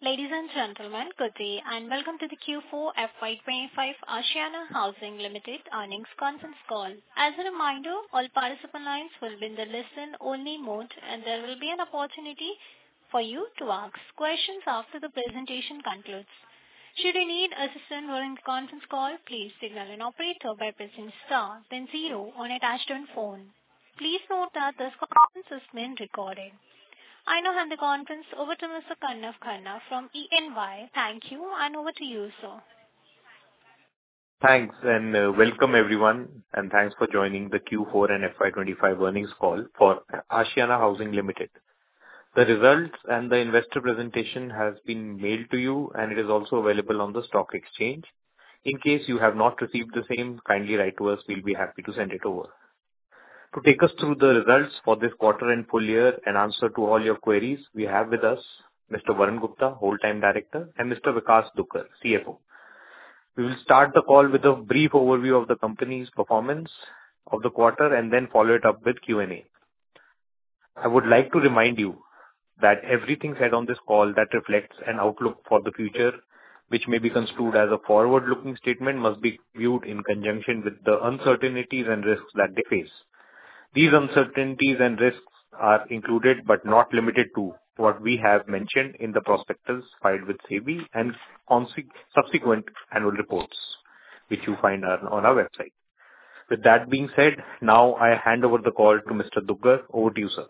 Ladies and gentlemen, good day, and welcome to the Q4 FY25 Ashiana Housing Limited earnings conference call. As a reminder, all participant lines will be in the listen-only mode, and there will be an opportunity for you to ask questions after the presentation concludes. Should you need assistance during the conference call, please signal an operator by pressing star, then zero on a touch-tone phone. Please note that this conference is being recorded. I now hand the conference over to Mr. Karnav Khanna from EY. Thank you, and over to you, sir. Thanks, and welcome everyone, and thanks for joining the Q4 and FY25 earnings call for Ashiana Housing Limited. The results and the investor presentation has been mailed to you, and it is also available on the stock exchange. In case you have not received the same, kindly write to us. We'll be happy to send it over. To take us through the results for this quarter and full year and answer to all your queries, we have with us Mr. Varun Gupta, Whole-Time Director, and Mr. Vikas Dugar, CFO. We will start the call with a brief overview of the company's performance of the quarter and then follow it up with Q&A. I would like to remind you that everything said on this call that reflects an outlook for the future, which may be construed as a forward-looking statement, must be viewed in conjunction with the uncertainties and risks that they face. These uncertainties and risks are included but not limited to what we have mentioned in the prospectus filed with SEBI and subsequent annual reports, which you find on our website. With that being said, now I hand over the call to Mr. Dugar. Over to you, sir.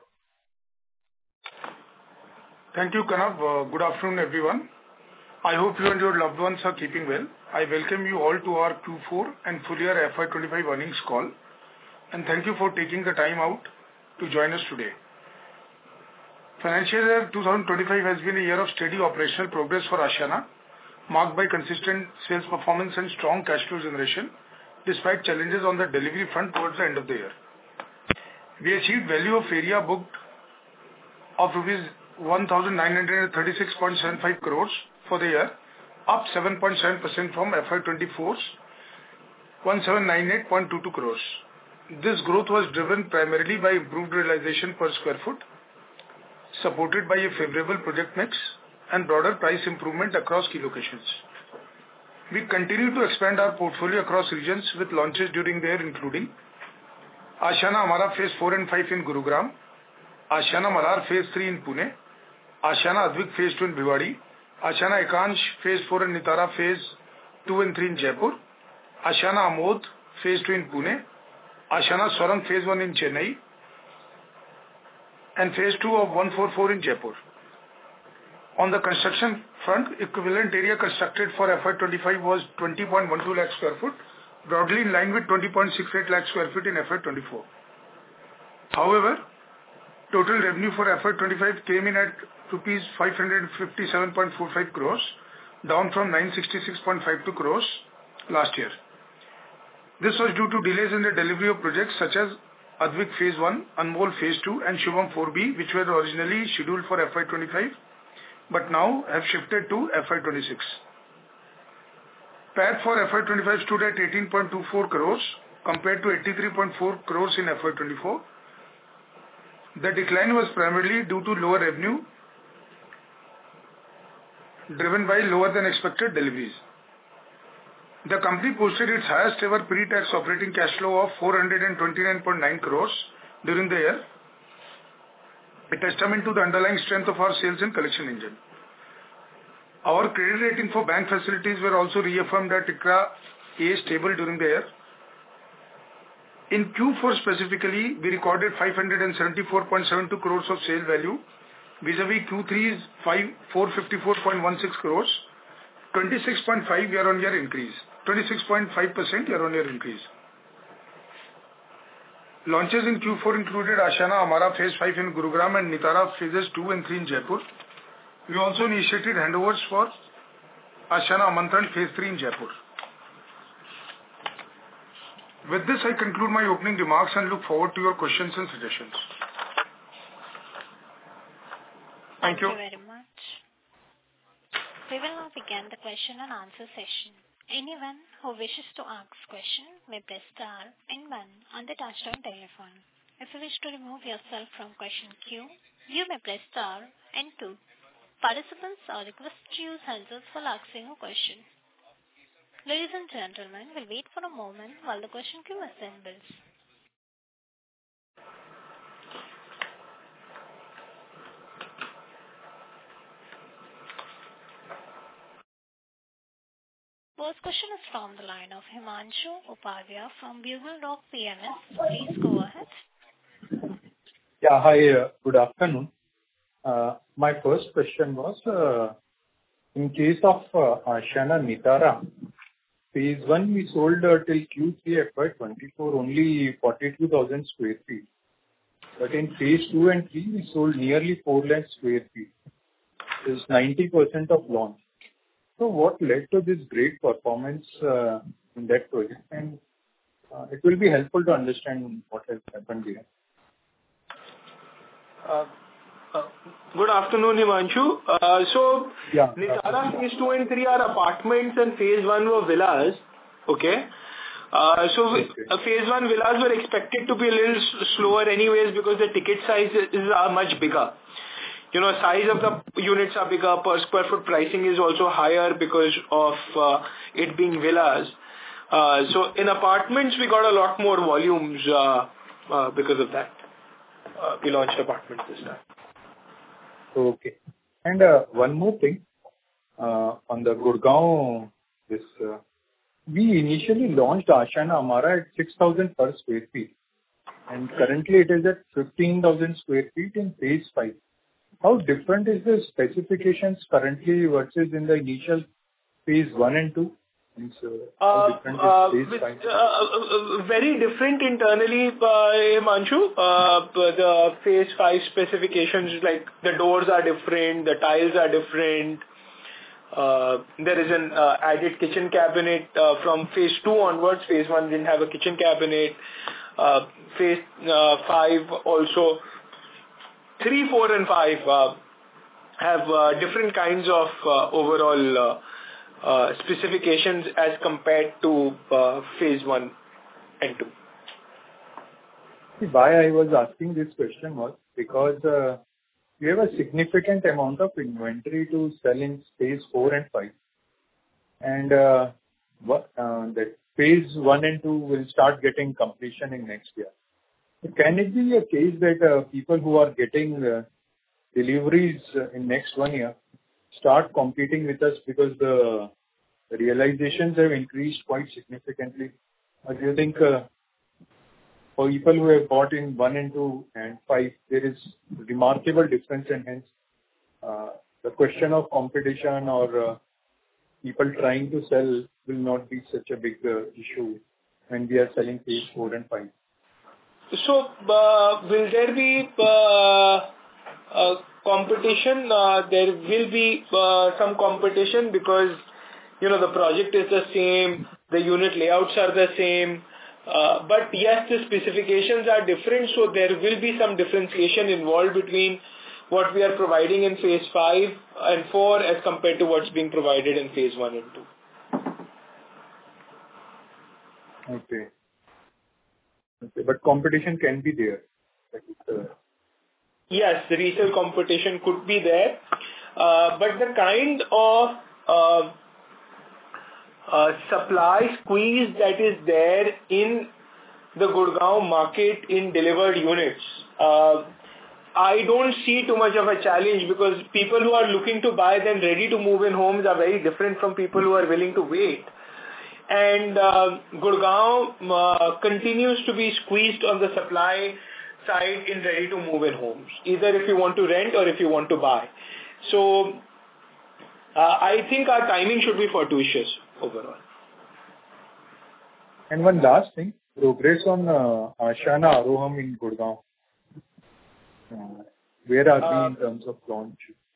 Thank you, Kanav. Good afternoon, everyone. I hope you and your loved ones are keeping well. I welcome you all to our Q4 and full year FY25 earnings call, and thank you for taking the time out to join us today. Financial year 2025 has been a year of steady operational progress for Ashiana, marked by consistent sales performance and strong cash flow generation, despite challenges on the delivery front towards the end of the year. We achieved value of area booked of rupees 1,936.75 crores for the year, up 7.7% from FY24's 1,798.22 crores. This growth was driven primarily by improved realization per square foot, supported by a favorable project mix and broader price improvement across key locations. We continue to expand our portfolio across regions with launches during the year, including Ashiana Amara Phase 4 and 5 in Gurugram, Ashiana Malhar Phase 3 in Pune, Ashiana Advik Phase 2 in Bhiwadi, Ashiana Ekansh Phase 4 and Nitara Phase 2 and 3 in Jaipur, Ashiana Amod Phase 2 in Pune, Ashiana Swarang Phase 1 in Chennai, and Phase 2 of 144 in Jaipur. On the construction front, equivalent area constructed for FY25 was 20.12 lakh square foot, broadly in line with 20.68 lakh square feet in FY24. However, total revenue for FY25 came in at rupees 557.45 crores, down from 966.52 crores last year. This was due to delays in the delivery of projects such as Advik Phase 1, Anmol Phase 2, and Shubham 4B, which were originally scheduled for FY25, but now have shifted to FY26. PAT for FY25 stood at 18.24 crores compared to 83.4 crores in FY24. The decline was primarily due to lower revenue, driven by lower than expected deliveries. The company posted its highest ever pre-tax operating cash flow of 429.9 crores during the year, a testament to the underlying strength of our sales and collection engine. Our credit rating for bank facilities were also reaffirmed at ICRA A stable during the year. In Q4 specifically, we recorded 574.72 crores of sale value, vis-a-vis Q3's 454.16 crores, 26.5% year-on-year increase. Launches in Q4 included Ashiana Amara Phase 5 in Gurugram and Nitara Phases 2 and 3 in Jaipur. We also initiated handovers for Ashiana Amantran Phase 3 in Jaipur. With this, I conclude my opening remarks and look forward to your questions and suggestions. Thank you. Thank you very much. We will now begin the question and answer session. Anyone who wishes to ask question may press star and one on the touchtone telephone. If you wish to remove yourself from question queue, you may press star and two. Participants are requested to use handsets while asking a question. Ladies and gentlemen, we'll wait for a moment while the question queue assembles. First question is from the line of Himanshu Upadhyay from Bugle Rock PMS. Please go ahead. Yeah, hi, good afternoon. My first question was, in case of Ashiana Nitara, phase 1 we sold till Q3 FY24 only 42,000 square feet. But in phase 2 and 3 we sold nearly 4 lakh square feet. It is 90% of launch. So what led to this great performance in that project? And it will be helpful to understand what has happened here. Good afternoon, Himanshu. Nitara phase 2 and 3 are apartments and phase 1 were villas. Okay. Phase 1 villas were expected to be a little slower anyways because the ticket sizes are much bigger. You know, size of the units are bigger, per square foot pricing is also higher because of it being villas. So in apartments, we got a lot more volumes because of that. We launched apartments this time. Okay. And one more thing, on the Gurgaon, we initially launched Ashiana Amara at 6,000 per square feet. And currently it is at 15,000 square feet in phase 5. How different is the specifications currently versus in the initial phase 1 and 2? How different is phase 5? Very different internally, Himanshu. The phase 5 specifications, like the doors are different, the tiles are different. There is an added kitchen cabinet from phase 2 onwards. Phase 1 didn't have a kitchen cabinet. Phase 5 also. 3, 4 and 5 have different kinds of overall specifications as compared to phase 1 and 2. Why I was asking this question was because we have a significant amount of inventory to sell in phase 4 and 5. And that phase 1 and 2 will start getting completion in next year. Can it be a case that people who are getting deliveries in next 1 year start competing with us because the realizations have increased quite significantly? Or do you think for people who have bought in 1 and 2 and 5, there is remarkable difference, and hence the question of competition or people trying to sell will not be such a big issue when we are selling phase 4 and 5? So, will there be competition? There will be some competition because, you know, the project is the same, the unit layouts are the same. But yes, the specifications are different, so there will be some differentiation involved between what we are providing in phase 5 and 4 as compared to what's being provided in phase 1 and 2. Okay. Okay, but competition can be there. Yes, the resale competition could be there, but the kind of supply squeeze that is there in the Gurgaon market in delivered units, I don't see too much of a challenge because people who are looking to buy them ready to move in homes are very different from people who are willing to wait. And Gurgaon continues to be squeezed on the supply side in ready to move in homes, either if you want to rent or if you want to buy. So I think our timing should be fortuitous overall. And one last thing, progress on Ashiana Aroham in Gurgaon. Where are we in terms of launch?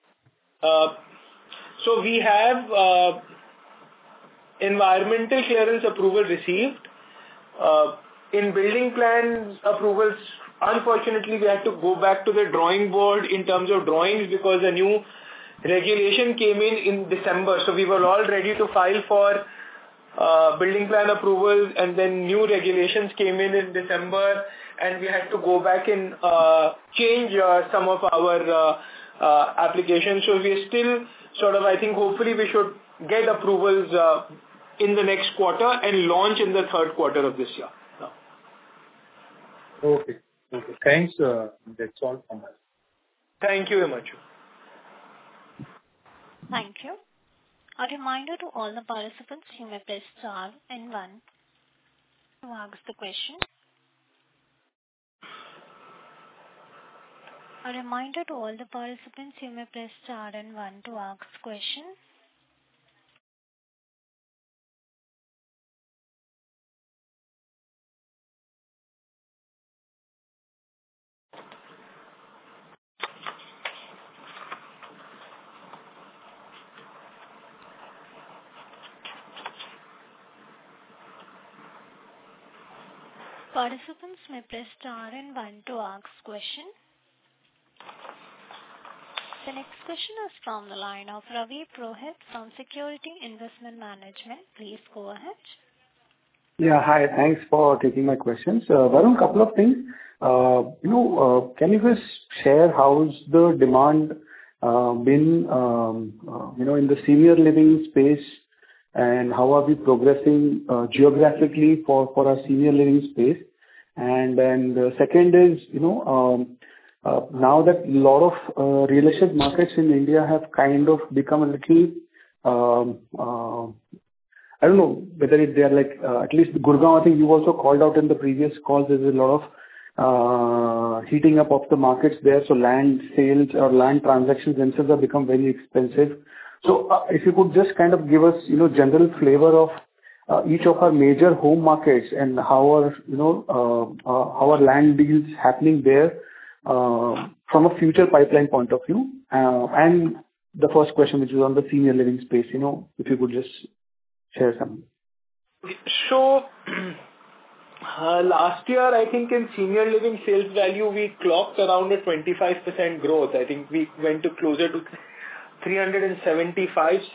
So we have environmental clearance approval received. In building plans approvals, unfortunately, we had to go back to the drawing board in terms of drawings because a new regulation came in December. So we were all ready to file for building plan approvals, and then new regulations came in December, and we had to go back and change some of our application. So we are still sort of, I think, hopefully we should get approvals in the next quarter and launch in the third quarter of this year. Okay. Thanks. That's all from us. Thank you very much. Thank you. A reminder to all the participants, you may press star and one to ask the question. A reminder to all the participants, you may press star and one to ask question. Participants may press star and one to ask question. The next question is from the line of Ravi Purohit from Security Investment Management. Please go ahead. Yeah, hi. Thanks for taking my questions. Varun, couple of things. Can you just share how's the demand been, in the senior living space, and how are we progressing geographically for our senior living space? And then the second is, now that a lot of real estate markets in India have kind of become a little, I don't know whether they are like, at least Gurgaon, I think you also called out in the previous calls, there's a lot of heating up of the markets there. So land sales or land transactions themselves have become very expensive. So if you could just kind of give us, general flavor of each of our major home markets and how our land deals happening there from a future pipeline point of view. And the first question, which is on the senior living space, if you could just share something. So last year, I think in senior living sales value, we clocked around a 25% growth. I think we went to closer to 360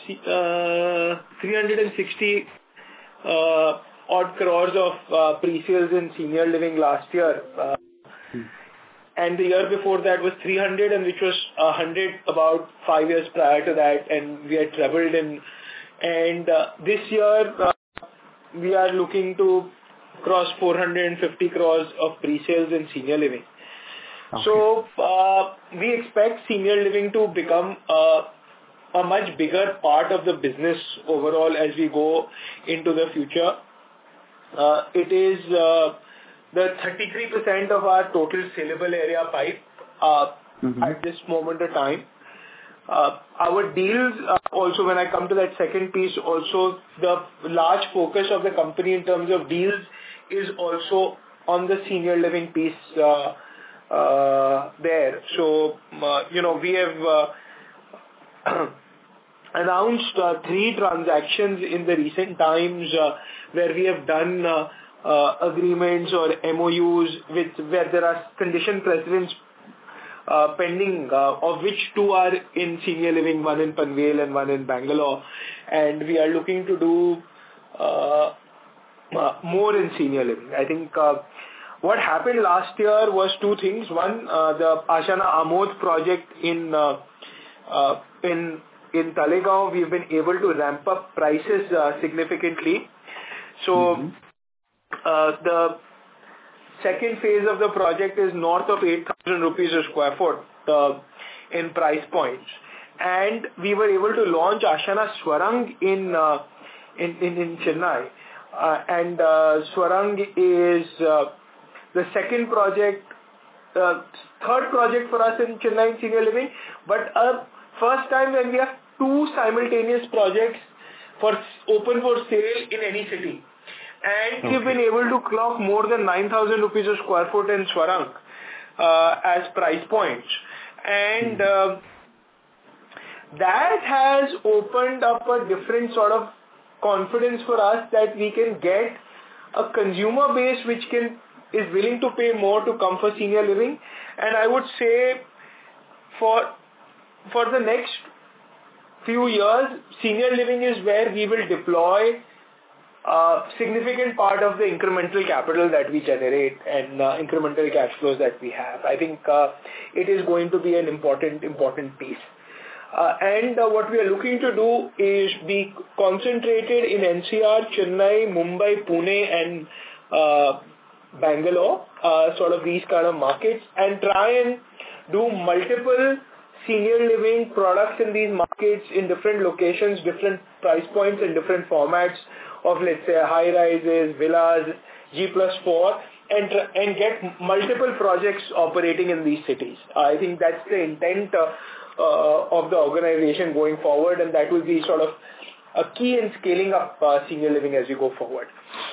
odd crores of pre-sales in senior living last year. And the year before that was 300, and which was 100 about 5 years prior to that, and we had trebled in. And this year, we are looking to cross 450 crores of pre-sales in senior living. Okay. So we expect senior living to become a much bigger part of the business overall as we go into the future. It is the 33% of our total saleable area pipe at this moment of time. Our deals, also when I come to that second piece, also the large focus of the company in terms of deals is also on the senior living piece there. So, we have announced 3 transactions in the recent times where we have done agreements or MOUs where there are condition precedents pending, of which 2 are in senior living, 1 in Panvel and 1 in Bangalore, and we are looking to do more in senior living. I think what happened last year was 2 things. One, the Ashiana Amodh project in Talegaon, we've been able to ramp up prices significantly. So the second phase of the project is north of 8,000 rupees a square foot in price points, and we were able to launch Ashiana Swarang in Chennai, and Swarang is the second project, third project for us in Chennai in senior living, but first time when we have 2 simultaneous projects open for sale in any city. And we've been able to clock more than 9,000 rupees a square foot in Swarang as price points. And that has opened up a different sort of confidence for us that we can get a consumer base which is willing to pay more to come for senior living. And I would say for the next few years, senior living is where we will deploy significant part of the incremental capital that we generate and incremental cash flows that we have. I think it is going to be an important piece. And what we are looking to do is be concentrated in NCR, Chennai, Mumbai, Pune, and Bangalore, sort of these kind of markets, and try and do multiple senior living products in these markets in different locations, different price points, and different formats of, let's say, high rises, villas, G+4, and get multiple projects operating in these cities. I think that's the intent of the organization going forward, and that will be sort of a key in scaling up senior living as we go forward.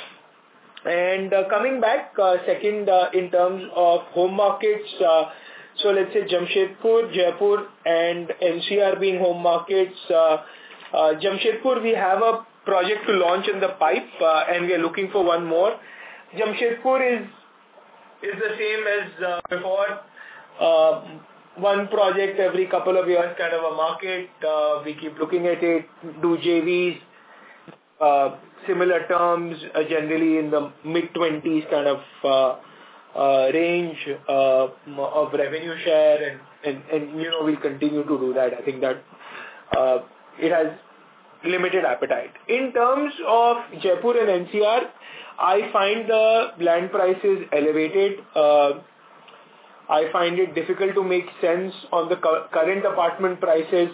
And coming back, second, in terms of home markets, so let's say Jamshedpur, Jaipur, and NCR being home markets. Jamshedpur, we have a project to launch in the pipe, and we are looking for one more. Jamshedpur is the same as before. One project every couple of years, kind of a market. We keep looking at it, do JVs, similar terms, generally in the mid-20s kind of range of revenue share, and we'll continue to do that. I think that it has limited appetite. In terms of Jaipur and NCR, I find the land prices elevated. I find it difficult to make sense on the current apartment prices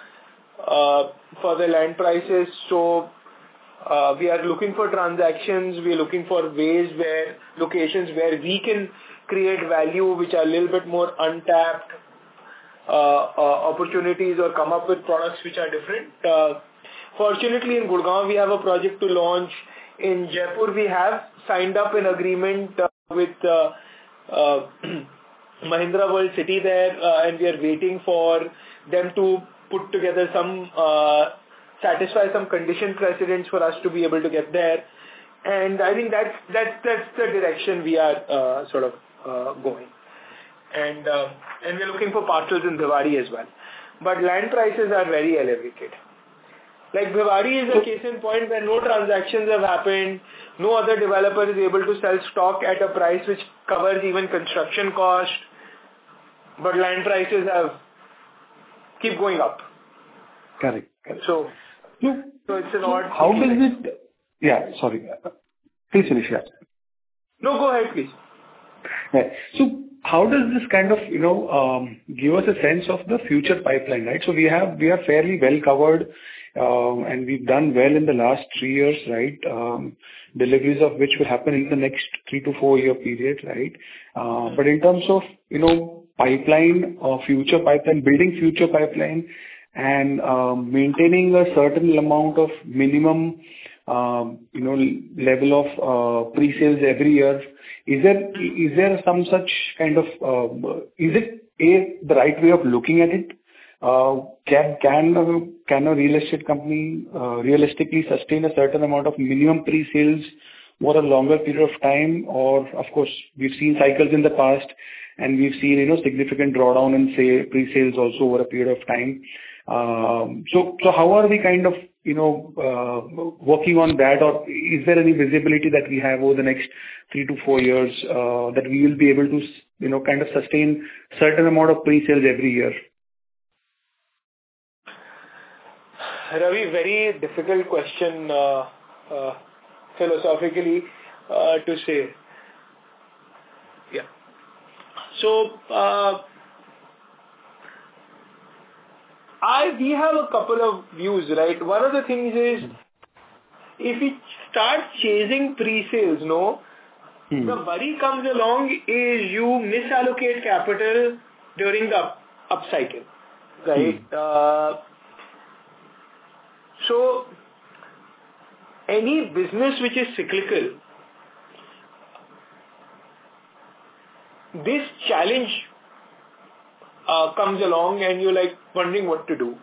for the land prices. So we are looking for transactions. We are looking for locations where we can create value, which are a little bit more untapped opportunities, or come up with products which are different. Fortunately, in Gurgaon, we have a project to launch. In Jaipur, we have signed up an agreement with Mahindra World City there, and we are waiting for them to put together satisfy some condition precedents for us to be able to get there. And I think that's the direction we are sort of going. And we're looking for parcels in Bhiwadi as well. But land prices are very elevated. Like Bhiwadi is a case in point where no transactions have happened, no other developer is able to sell stock at a price which covers even construction cost, but land prices keep going up. Correct. So it's an odd... How does it... Yeah, sorry. Please finish that. No, go ahead, please. Right. So how does this kind of, give us a sense of the future pipeline, right? So we are fairly well covered, and we've done well in the last 3 years, right? Deliveries of which will happen in the next 3 to 4 year period, right? But in terms of, pipeline or future pipeline, building future pipeline, and maintaining a certain amount of minimum, level of pre-sales every year, is there some such kind of, is it the right way of looking at it? Can a real estate company realistically sustain a certain amount of minimum pre-sales over a longer period of time? Or, of course, we've seen cycles in the past, and we've seen, significant drawdown in pre-sales also over a period of time. So how are we kind of, working on that? Or is there any visibility that we have over the next 3 to 4 years that we will be able to, kind of sustain certain amount of pre-sales every year? Ravi, very difficult question philosophically to say. Yeah. So, we have a couple of views, right? One of the things is, if we start chasing pre-sales, the worry comes along is you misallocate capital during the upcycle, right? So, any business which is cyclical, this challenge comes along and you're like wondering what to do.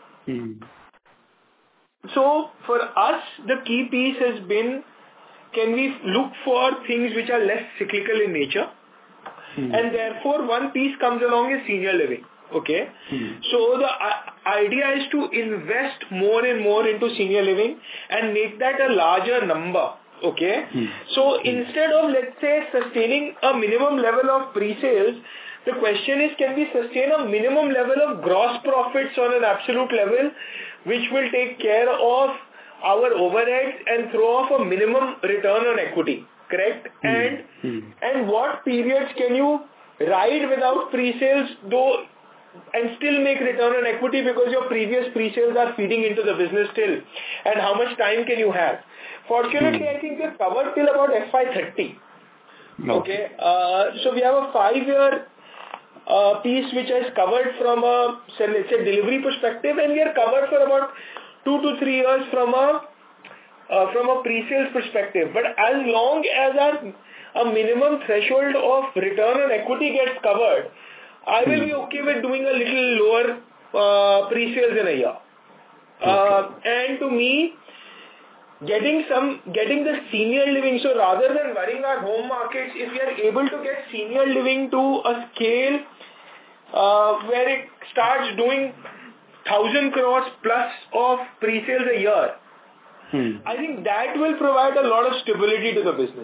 So for us, the key piece has been, can we look for things which are less cyclical in nature? And therefore one piece comes along is senior living. Okay. So I idea is to invest more and more into senior living and make that a larger number. Okay. So instead of, let's say, sustaining a minimum level of pre-sales, the question is, can we sustain a minimum level of gross profits on an absolute level, which will take care of our overheads and throw off a minimum return on equity, correct? And what periods can you ride without pre-sales though and still make return on equity because your previous pre-sales are feeding into the business still, and how much time can you have? Fortunately, I think we're covered till about FY30. Okay. So we have a 5-year piece which is covered from a, say, let's say, delivery perspective, and we are covered for about 2 to 3 years from a pre-sales perspective. But as long as a minimum threshold of return on equity gets covered, I will be okay with doing a little lower pre-sales in a year. And to me, getting the senior living, so rather than worrying our home markets, if we are able to get senior living to a scale where it starts doing 1,000 crores plus of pre-sales a year, I think that will provide a lot of stability to the business.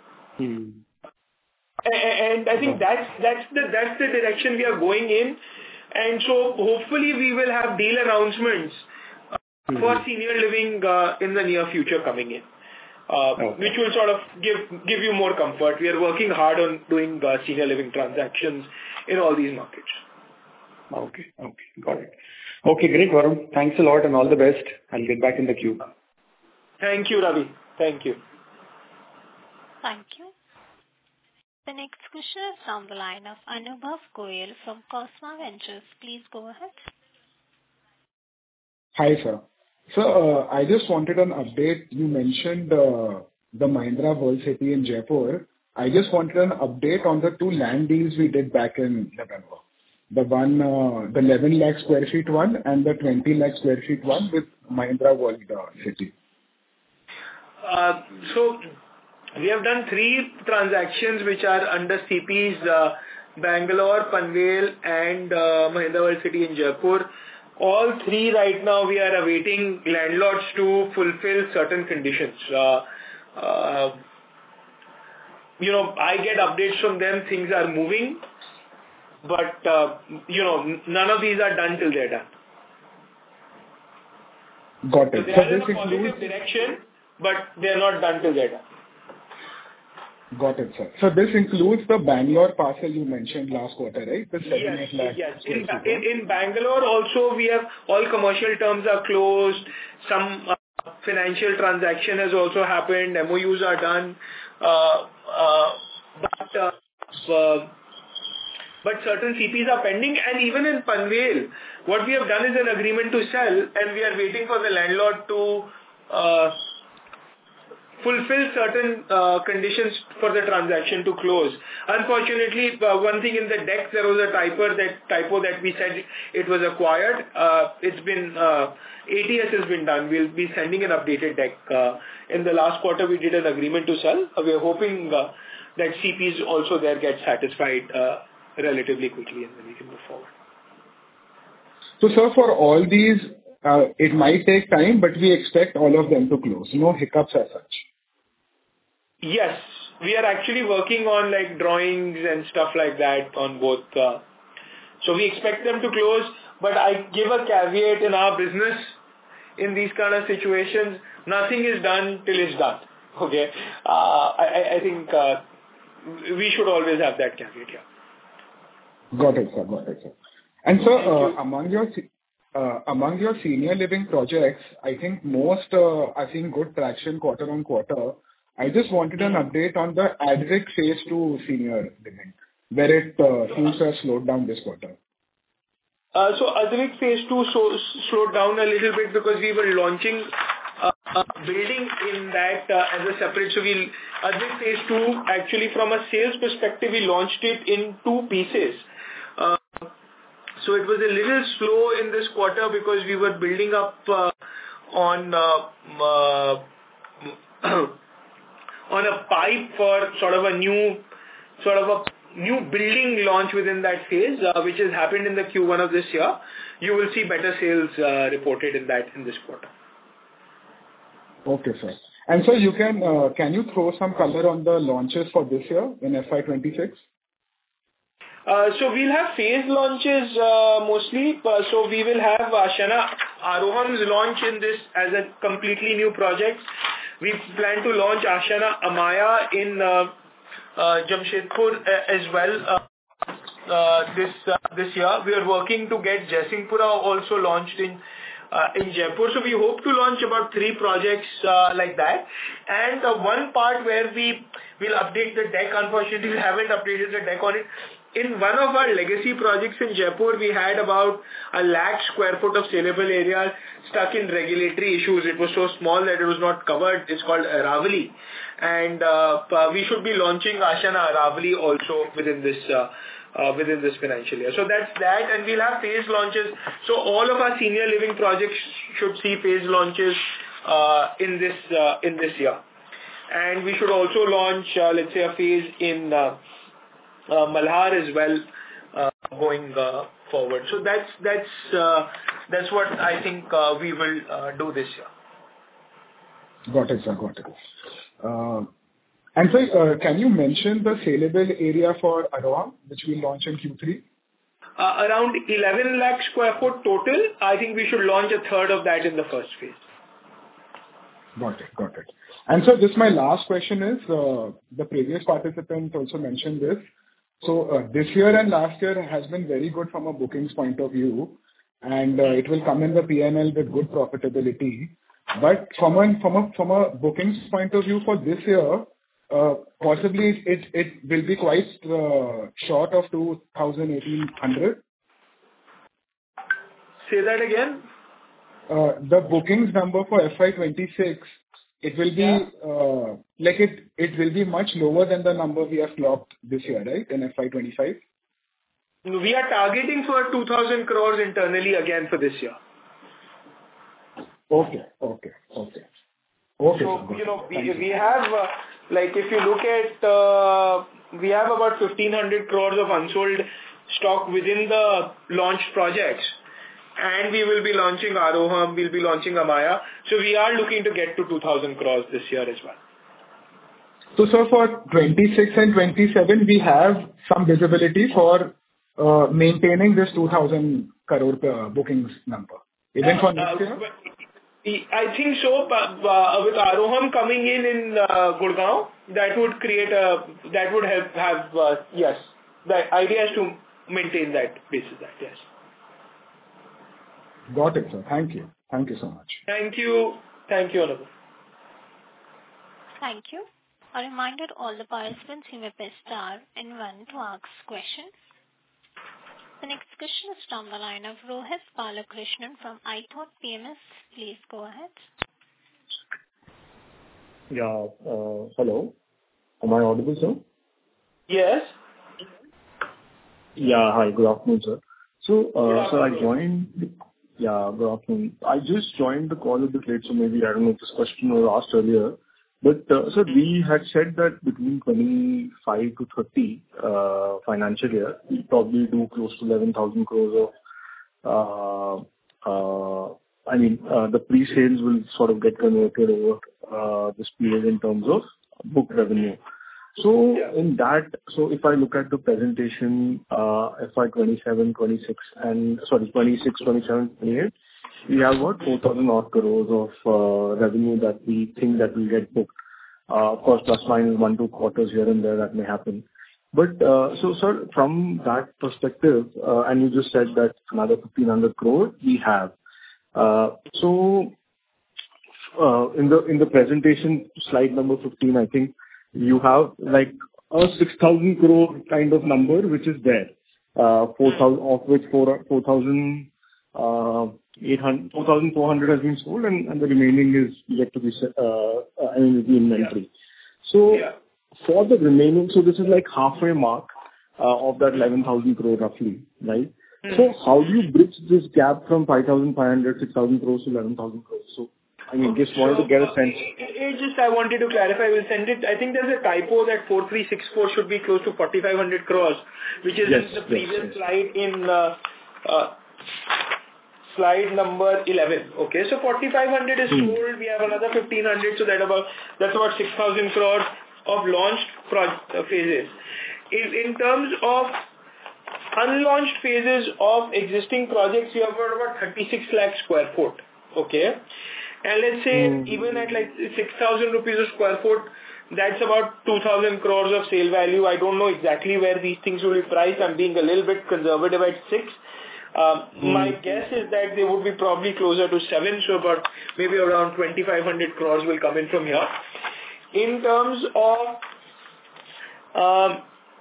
And I think that's the direction we are going in. And so hopefully we will have deal announcements for senior living in the near future coming in, which will sort of give you more comfort. We are working hard on doing senior living transactions in all these markets. Okay, got it. Okay, great, Varun. Thanks a lot and all the best. I'll get back in the queue. Thank you, Ravi. Thank you. Thank you. The next question is from the line of Anubhav Goyal from Cosma Ventures. Please go ahead. Hi, sir. So, I just wanted an update. You mentioned the Mahindra World City in Jaipur. I just wanted an update on the 2 land deals we did back in November. The one, the 11 lakh square feet one and the 20 lakh square feet one with Mahindra World City. So, we have done 3 transactions which are under CPs, Bangalore, Panvel and Mahindra World City in Jaipur. All 3 right now we are awaiting landlords to fulfill certain conditions. I get updates from them, things are moving, but none of these are done till they're done. Got it. So they are in a positive direction, but they're not done till they're done. Got it, sir. So this includes the Bangalore parcel you mentioned last quarter, right? The 7-8 lakh. Yes. In Bangalore also, we have all commercial terms are closed. Some financial transaction has also happened. MOUs are done. But certain CPs are pending. And even in Panvel, what we have done is an agreement to sell, and we are waiting for the landlord to fulfill certain conditions for the transaction to close. Unfortunately, one thing in the deck, there was a typo that we said it was acquired. It's been, ATS has been done. We'll be sending an updated deck. In the last quarter, we did an agreement to sell. We are hoping that CPs also there get satisfied relatively quickly, and then we can move forward. So, sir, for all these, it might take time, but we expect all of them to close. No hiccups as such. Yes, we are actually working on like drawings and stuff like that on both. So we expect them to close, but I give a caveat in our business in these kind of situations. Nothing is done till it's done. Okay. I think we should always have that caveat here. Got it, sir. And so among your senior living projects, I think most are seeing good traction quarter on quarter. I just wanted an update on the Advik phase 2 senior living, where it seems to have slowed down this quarter. So Advik phase 2 slowed down a little bit because we were launching a building in that as a separate. So Advik phase 2, actually from a sales perspective, we launched it in 2 pieces. So it was a little slow in this quarter because we were building up on a pipe for sort of a new, sort of a new building launch within that phase, which has happened in the Q1 of this year, you will see better sales reported in this quarter. Okay, sir. And so can you throw some color on the launches for this year in FY26? So we'll have phase launches mostly. So we will have Ashiana Aaroham's launch in this as a completely new project. We plan to launch Ashiana Amaya in Jamshedpur as well this year. We are working to get Jaisingpura also launched in Jaipur. So we hope to launch about 3 projects like that. And one part where we will update the deck, unfortunately we haven't updated the deck on it. In one of our legacy projects in Jaipur, we had about 1 lakh square foot of saleable area stuck in regulatory issues. It was so small that it was not covered. It's called Aravali. And we should be launching Ashiana Aravali also within this financial year. So that's that, and we'll have phase launches. So all of our senior living projects should see phase launches in this year. And we should also launch, let's say, a phase in Malhar as well going forward. So that's what I think we will do this year. Got it, sir. Got it. And sir, can you mention the saleable area for Aaroham, which we launch in Q3? Around 11 lakh square foot total. I think we should launch a third of that in the first phase. Got it. Got it. And so this my last question is, the previous participant also mentioned this. So this year and last year has been very good from a bookings point of view, and it will come in the P&L with good profitability. But from a bookings point of view for this year, possibly it will be quite short of 2,100. Say that again. The bookings number for FY26, it will be it will be much lower than the number we have clocked this year, right? In FY25. We are targeting for 2,000 crores internally again for this year. Okay. So, we have, if you look at, we have about 1,500 crores of unsold stock within the launched projects. And we will be launching Aaroham, we'll be launching Amaya. So we are looking to get to 2,000 crores this year as well. So, sir, for 26 and 27, we have some visibility for maintaining this 2,000 crore bookings number. Even for next year? I think so. With Aaroham coming in Gurgaon, that would help yes. The idea is to maintain that basis, yes. Got it, sir. Thank you. Thank you so much. Thank you. Thank you, Anubhav. Thank you. A reminder to all the participants, you may press star and 1 to ask questions. The next question is from the line of Rohit Balakrishnan from iThought PMS. Please go ahead. Yeah. Hello. Am I audible, sir? Yes. Yeah. Hi. Good afternoon, sir. So, I joined. Yeah. Good afternoon. I just joined the call a bit late, so maybe I don't know if this question was asked earlier. But, sir, we had said that between 25 to 30 financial year, we probably do close to 11,000 crores of, the pre-sales will sort of get converted over this period in terms of book revenue. So in that, so if I look at the presentation, FY 27, 26, 26, 27, 28, we have about 4,000 odd crores of revenue that we think that will get booked. Of course, plus minus 1-2 quarters here and there that may happen. But so, sir, from that perspective, and you just said that another 1,500 crore we have. So in the presentation, slide number 15, I think you have like a 6,000 crore kind of number which is there. 4,000 of which 4,400 has been sold, and the remaining is yet to be the inventory. So for the remaining, so this is like halfway mark of that 11,000 crore roughly, right? So how do you bridge this gap from 5,500, 6,000 crores to 11,000 crores? So I mean, just wanted to get a sense. I wanted to clarify. We'll send it. I think there's a typo that 4364 should be close to 4,500 crores, which is in the previous slide in slide number 11. Okay, so 4,500 is sold. We have another 1,500, so that's about 6,000 crores of launched phases. In terms of unlaunched phases of existing projects, we have got about 36 lakh square foot. Okay, and let's say even at like 6,000 rupees a square foot, that's about 2,000 crores of sale value. I don't know exactly where these things will be priced. I'm being a little bit conservative at 6. My guess is that they would be probably closer to 7, so about maybe around 2,500 crores will come in from here. In terms of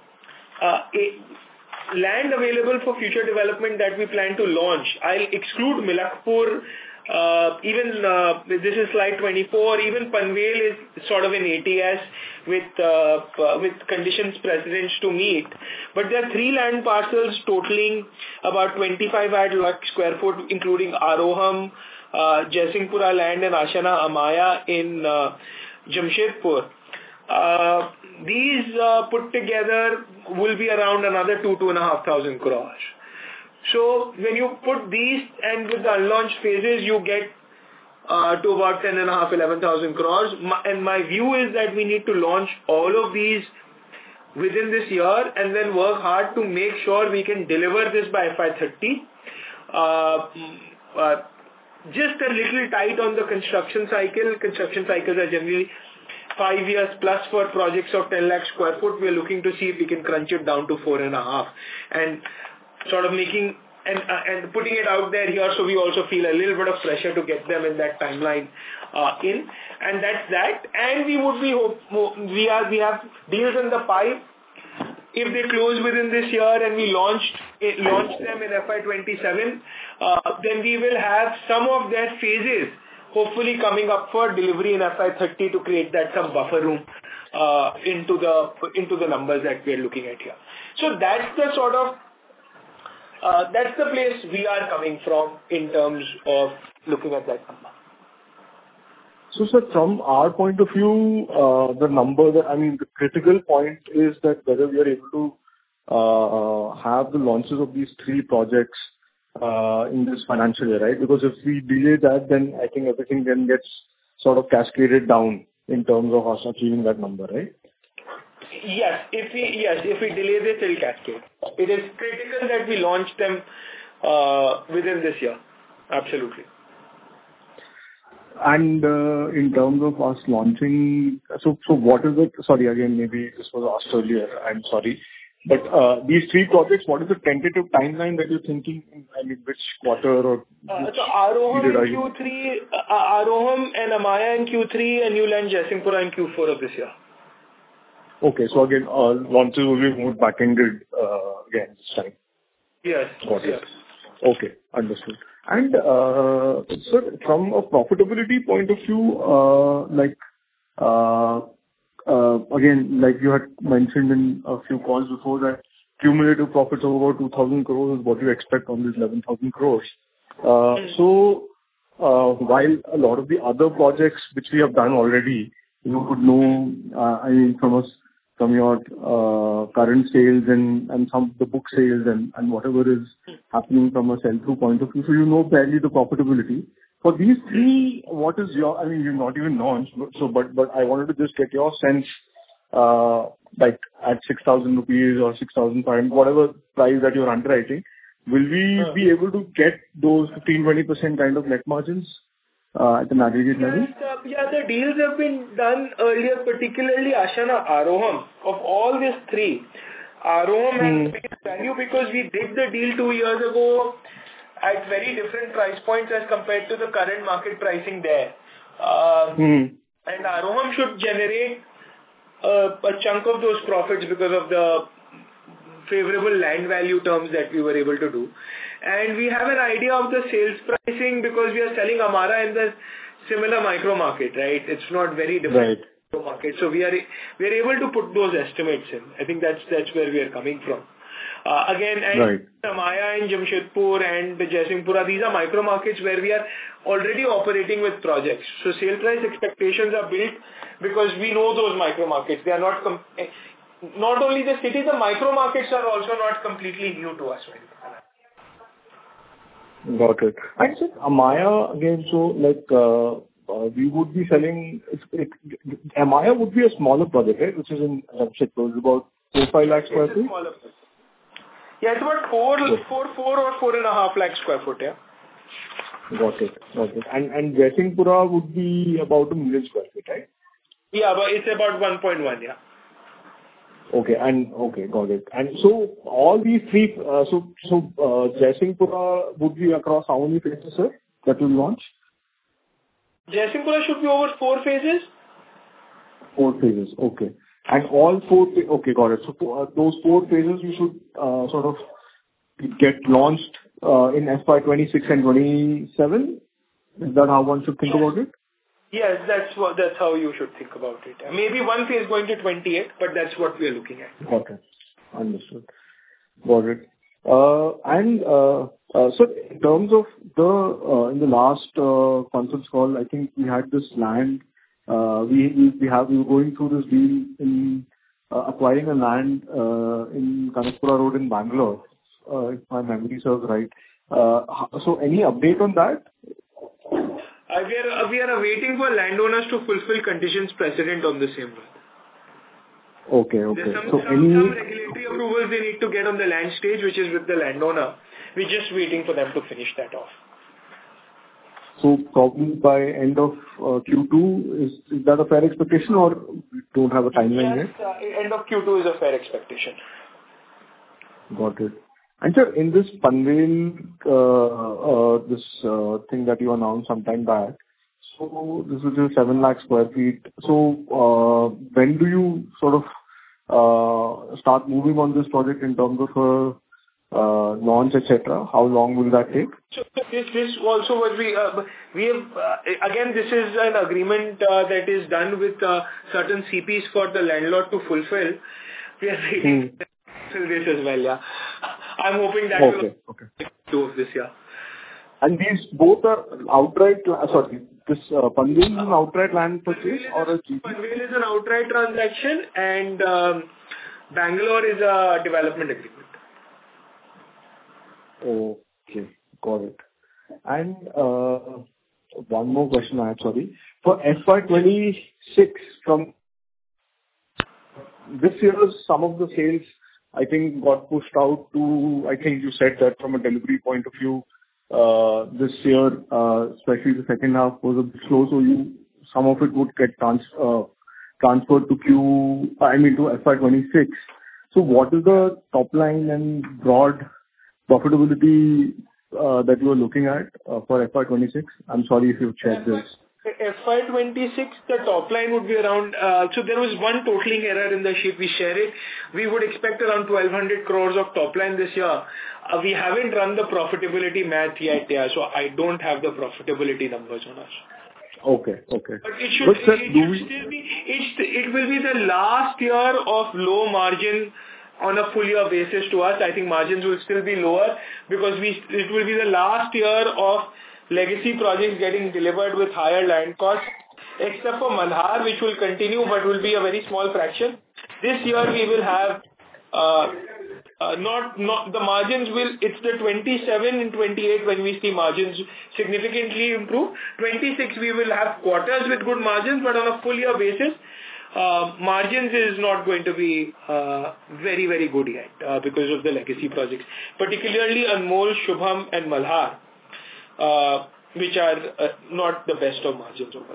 land available for future development that we plan to launch, I'll exclude Milakpur. This is slide 24. Even Panvel is sort of an ATS with conditions precedents to meet. But there are 3 land parcels totaling about 25 lakh square foot, including Aroham, Jaisingpura land and Ashiana Amaya in Jamshedpur. These put together will be around another 2,500 crores. So when you put these and with the unlaunched phases, you get to about 10,500-11,000 crores. And my view is that we need to launch all of these within this year and then work hard to make sure we can deliver this by FY30. Just a little tight on the construction cycle. Construction cycles are generally 5 years plus for projects of 10 lakh square foot. We are looking to see if we can crunch it down to 4.5 and sort of making and putting it out there here, so we also feel a little bit of pressure to get them in that timeline in, and that's that. And we would be we have deals in the pipe. If they close within this year and we launch them in FY27, then we will have some of their phases hopefully coming up for delivery in FY30 to create that some buffer room into the numbers that we are looking at here. So that's the sort of that's the place we are coming from in terms of looking at that number. So, sir, from our point of view, the number that, I mean, the critical point is that whether we are able to have the launches of these 3 projects in this financial year, right? Because if we delay that, then I think everything then gets sort of cascaded down in terms of us achieving that number, right? Yes, if we delay this, it will cascade. It is critical that we launch them within this year. Absolutely. And in terms of us launching, so what is it? Sorry, again, maybe this was asked earlier. I'm sorry. But these 3 projects, what is the tentative timeline that you're thinking? I mean, which quarter or which so Aroham in Q3, Aroham and Amaya in Q3, and New Land Jaisingpura in Q4 of this year. Okay, so again, launches will be more back-ended again this time. Yes. Got it. Okay, understood. And sir, from a profitability point of view, again, like you had mentioned in a few calls before, that cumulative profits of about 2,000 crores is what you expect on these 11,000 crores. So while a lot of the other projects which we have done already, you would know, I mean, from your current sales and some of the book sales and whatever is happening from a sell-through point of view, so you know barely the profitability. For these 3, what is your, I mean, you've not even launched, so but I wanted to just get your sense, like at 6,000 rupees or 6,500, whatever price that you're underwriting, will we be able to get those 15-20% kind of net margins at an aggregate level? Yeah, the deals have been done earlier, particularly Ashiana Aroham. Of all these 3, Aroham has the biggest value because we did the deal 2 years ago at very different price points as compared to the current market pricing there. And Aroham should generate a chunk of those profits because of the favorable land value terms that we were able to do. And we have an idea of the sales pricing because we are selling Amara in the similar micro market, right? It's not very different market. So we are able to put those estimates in. I think that's where we are coming from. Again, and Amaya and Jamshedpur and Jaisinghpura, these are micro markets where we are already operating with projects. So sale price expectations are built because we know those micro markets. They are not only the city, the micro markets are also not completely new to us. Got it. And so Amaya again, so we would be selling. Amaya would be a smaller project, right? Which is in Jamshedpur, it's about 4-5 lakh square feet. Yeah, it's about 4 or 4.5 lakh square foot. Yeah. Got it. And Jaisinghpura would be about 1 million square feet, right? Yeah, but it's about 1.1. Yeah. Okay, got it. And so all these three, Jaisinghpura would be across how many phases, sir, that will launch? Jaisinghpura should be over 4 phases. 4 phases, okay. And all 4, okay, got it. So those 4 phases you should sort of get launched in FY 26 and 27. Is that how one should think about it? Yes, that's how you should think about it. Maybe one phase going to 28, but that's what we are looking at. Okay, understood. Got it. And so in terms of in the last conference call, I think we had this land. We were going through this deal in acquiring a land in Kanakpura Road in Bangalore, if my memory serves right. So any update on that? We are awaiting for landowners to fulfill conditions precedent on the same one. Okay. There's some regulatory approvals they need to get on the land stage, which is with the landowner. We're just waiting for them to finish that off. So probably by end of Q2, is that a fair expectation, or we don't have a timeline yet? Yes, end of Q2 is a fair expectation. Got it. And sir, in this Panvel, this thing that you announced some time back, so this is just 7 lakh square feet. So when do you sort of start moving on this project in terms of launch, etc.? How long will that take? So this also what we have, again, this is an agreement that is done with certain CPs for the landlord to fulfill. We are waiting to fulfill this as well, yeah. I'm hoping that will do this year. And these both are outright, this Panvel is an outright land purchase or a GP? Panvel is an outright transaction and Bangalore is a development agreement. Okay, got it. And one more question I have, sorry. For FY 26, from this year, some of the sales, I think, got pushed out to, I think you said that from a delivery point of view, this year, especially the second half was a bit slow, so some of it would get transferred to FY 26. So what is the top line and broad profitability that you are looking at for FY 26? I'm sorry if you've shared this. FY 26, the top line would be around, so there was one totaling error in the sheet, we share it. We would expect around 1,200 crores of top line this year. We haven't run the profitability math yet, so I don't have the profitability numbers on us. Okay. But it will be the last year of low margin on a full year basis to us. I think margins will still be lower because it will be the last year of legacy projects getting delivered with higher land costs, except for Malhar, which will continue but will be a very small fraction. This year we will have not the margins will, it's the 27 and 28 when we see margins significantly improve. 26 we will have quarters with good margins, but on a full year basis, margins is not going to be very, very good yet because of the legacy projects, particularly Anmol, Shubham and Malhar, which are not the best of margins over.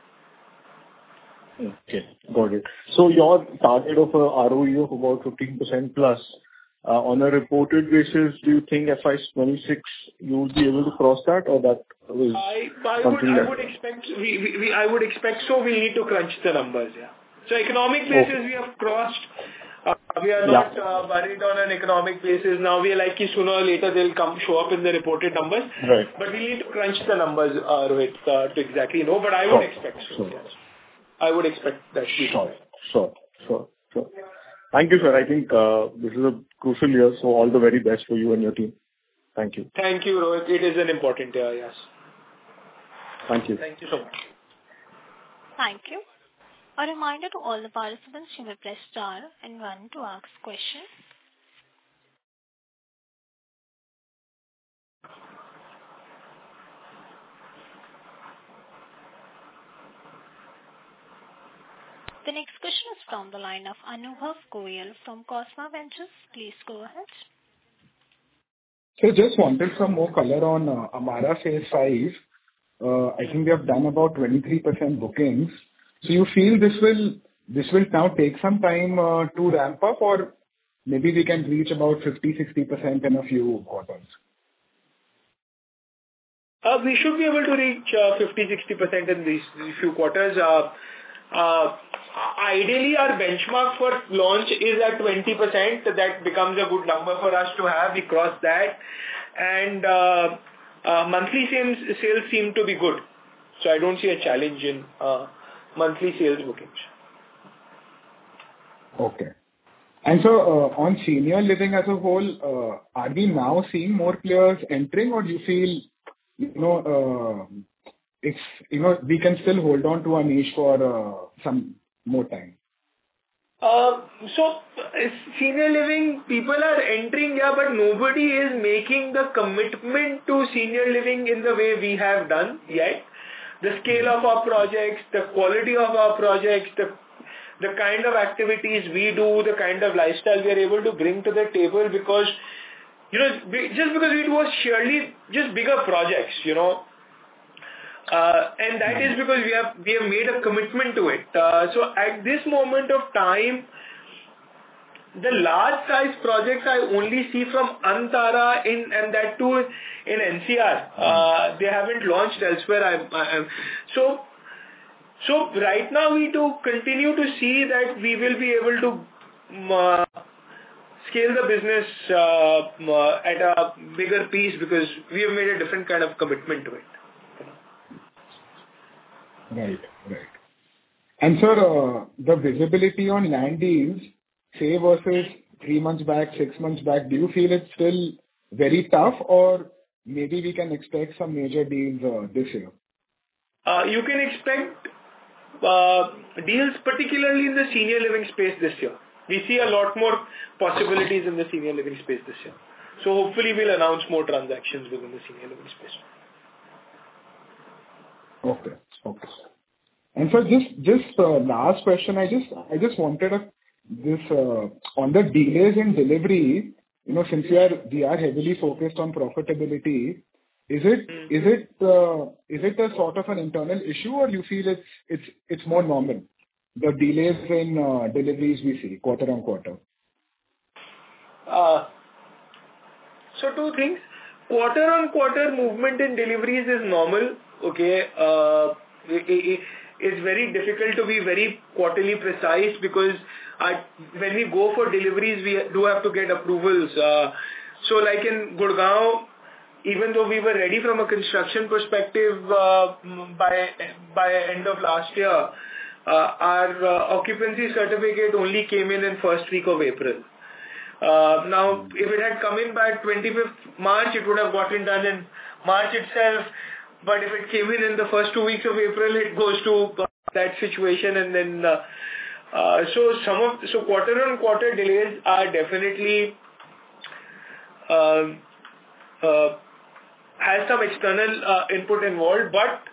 Okay, got it. So your target of a ROE of about 15% plus, on a reported basis, do you think FY 26 you will be able to cross that, or that was I would expect I would expect so. We need to crunch the numbers, yeah. So economic basis we have crossed. We are not worried on an economic basis. Now we are like sooner or later they'll show up in the reported numbers. Right. But we need to crunch the numbers, Rohit, to exactly know. But I would expect so. Yes. I would expect that. Sure. Thank you, sir. I think this is a crucial year, so all the very best for you and your team. Thank you. Thank you, Rohit. It is an important year, yes. Thank you. Thank you so much. Thank you. A reminder to all the participants, you may press star and 1 to ask questions. The next question is from the line of Anubhav Goyal from Cosma Ventures. Please go ahead. So just wanted some more color on Amara Phase 5. I think we have done about 23% bookings. So you feel this will now take some time to ramp up, or maybe we can reach about 50-60% in a few quarters? We should be able to reach 50-60% in these few quarters. Ideally, our benchmark for launch is at 20%. That becomes a good number for us to have. We crossed that. And monthly sales seem to be good. So I don't see a challenge in monthly sales bookings. Okay. And so on senior living as a whole, are we now seeing more players entering, or do you feel, we can still hold on to a niche for some more time? So senior living, people are entering, yeah, but nobody is making the commitment to senior living in the way we have done yet. The scale of our projects, the quality of our projects, the kind of activities we do, the kind of lifestyle we are able to bring to the table, because, just because it was surely just bigger projects, and that is because we have made a commitment to it. So at this moment of time, the large size projects I only see from Antara and that too in NCR. They haven't launched elsewhere. So right now we do continue to see that we will be able to scale the business at a bigger piece, because we have made a different kind of commitment to it. Right. And sir, the visibility on land deals, say versus 3 months back, 6 months back, do you feel it's still very tough, or maybe we can expect some major deals this year? You can expect deals, particularly in the senior living space this year. We see a lot more possibilities in the senior living space this year. So hopefully we'll announce more transactions within the senior living space. Okay. And so just last question, I just wanted this on the delays in delivery. Since we are heavily focused on profitability, is it a sort of an internal issue, or you feel it's more normal, the delays in deliveries we see quarter on quarter? So two things. Quarter on quarter movement in deliveries is normal. Okay. It's very difficult to be very quarterly precise, because when we go for deliveries, we do have to get approvals. So like in Gurgaon, even though we were ready from a construction perspective by end of last year, our occupancy certificate only came in first week of April. Now, if it had come in by 25th March, it would have gotten done in March itself. But if it came in the first 2 weeks of April, it goes to that situation, and then so quarter on quarter delays are definitely has some external input involved, but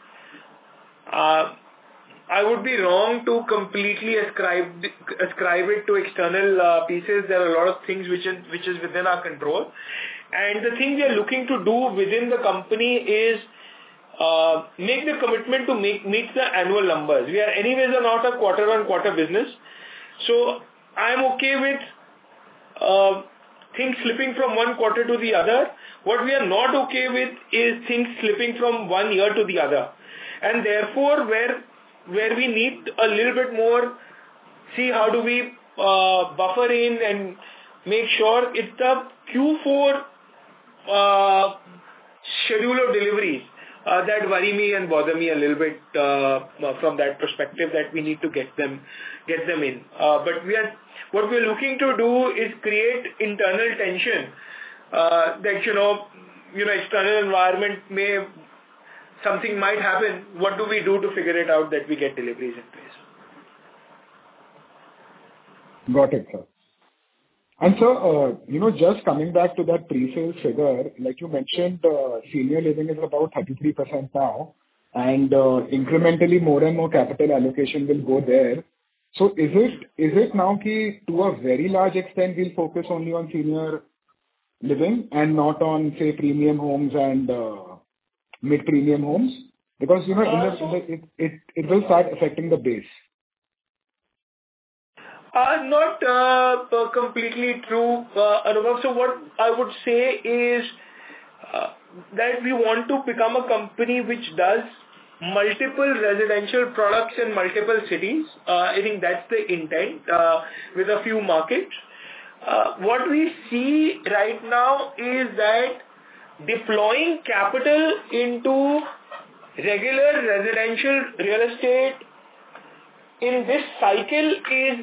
I would be wrong to completely ascribe it to external pieces. There are a lot of things which is within our control, and the thing we are looking to do within the company is make the commitment to meet the annual numbers. We are anyways not a quarter on quarter business, so I'm okay with things slipping from one quarter to the other. What we are not okay with is things slipping from 1 year to the other, and therefore where we need a little bit more, see how do we buffer in and make sure it's the Q4 schedule of deliveries. that worry me and bother me a little bit from that perspective, that we need to get them in. But what we're looking to do is create internal tension, that external environment something might happen. What do we do to figure it out that we get deliveries in place? Got it, sir. And so, just coming back to that pre-sales figure, like you mentioned, senior living is about 33% now, and incrementally more and more capital allocation will go there. So is it now ki to a very large extent we'll focus only on senior living and not on, say, premium homes and mid-premium homes? Because it will start affecting the base. Not completely true, Anubhav. So what I would say is that we want to become a company which does multiple residential products in multiple cities. I think that's the intent with a few markets. What we see right now is that deploying capital into regular residential real estate in this cycle is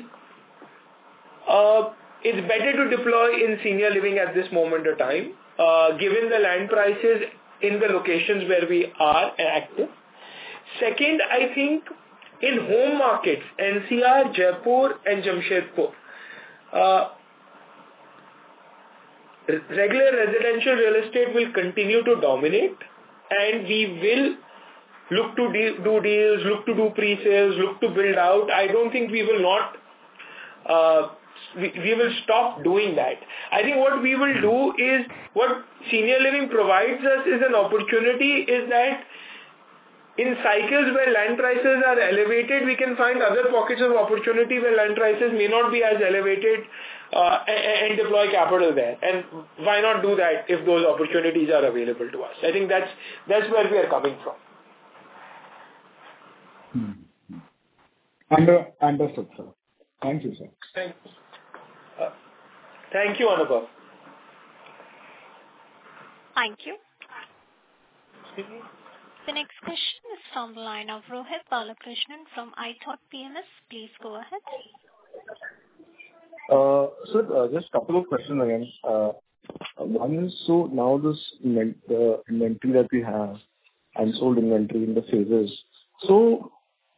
it's better to deploy in senior living at this moment of time, given the land prices in the locations where we are active. Second, I think in home markets, NCR, Jaipur and Jamshedpur, regular residential real estate will continue to dominate, and we will look to do deals, look to do pre-sales, look to build out. I don't think we will not we will stop doing that. I think what we will do is, what senior living provides us is an opportunity, is that in cycles where land prices are elevated, we can find other pockets of opportunity where land prices may not be as elevated, and deploy capital there. And why not do that if those opportunities are available to us? I think that's where we are coming from. Understood, sir. Thank you, sir. Thank you, Anubhav. Thank you. The next question is from the line of Rohit Balakrishnan from iThought PMS. Please go ahead. Sir, just a couple of questions again. One is, so now this the inventory that we have, unsold inventory in the phases. So,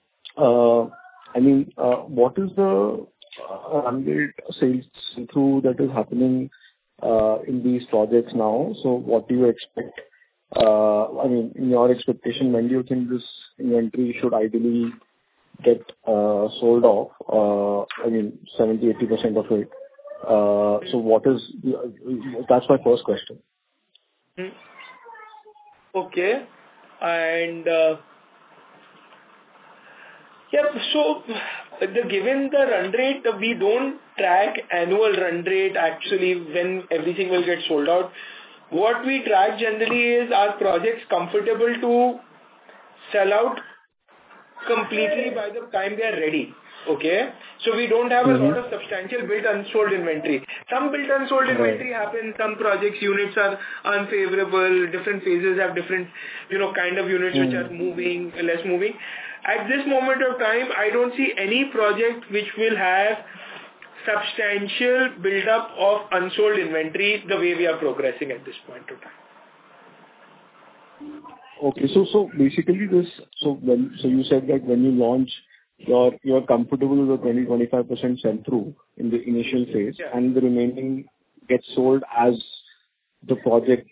what is the run rate sales through that is happening in these projects now? So what do you expect? In your expectation, when do you think this inventory should ideally get sold off? 70-80% of it. So what is that's my first question. Okay. And so given the run rate, we don't track annual run rate actually when everything will get sold out. What we track generally is, are projects comfortable to sell out completely by the time they are ready. Okay, so we don't have a lot of substantial built unsold inventory. Some built unsold inventory happens. Some projects units are unfavorable. Different phases have different, kind of units which are moving, less moving. At this moment of time, I don't see any project which will have substantial build-up of unsold inventory the way we are progressing at this point of time. Okay, so basically you said that when you launch, you're comfortable with the 20-25% sell through in the initial phase, and the remaining gets sold as the projects.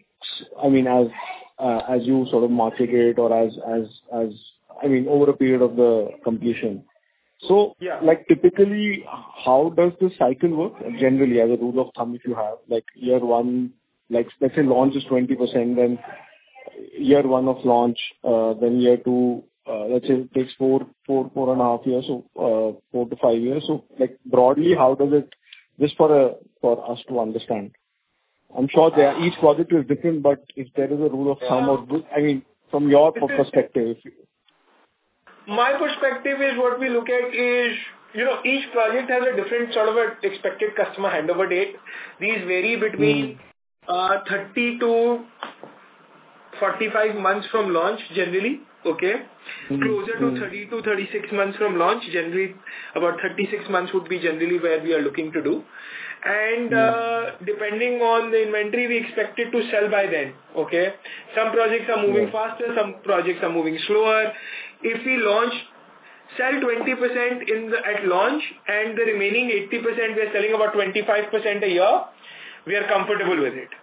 As you sort of market it, or as over a period of the completion. So, typically, how does the cycle work? Generally, as a rule of thumb, if you have, year one, let's say launch is 20%, then year one of launch, then year two, let's say it takes four and a half years, so 4 to 5 years. So, broadly, how does it, just for us to understand? I'm sure each project is different, but if there is a rule of thumb, or from your perspective. My perspective is, what we look at is, each project has a different sort of a expected customer handover date. These vary between 30 to 45 months from launch generally. Okay. Closer to 30 to 36 months from launch. Generally, about 36 months would be generally where we are looking to do. And depending on the inventory, we expect it to sell by then. Okay. Some projects are moving faster, some projects are moving slower. If we sell 20% at launch and the remaining 80% we are selling about 25% a year, we are comfortable with it.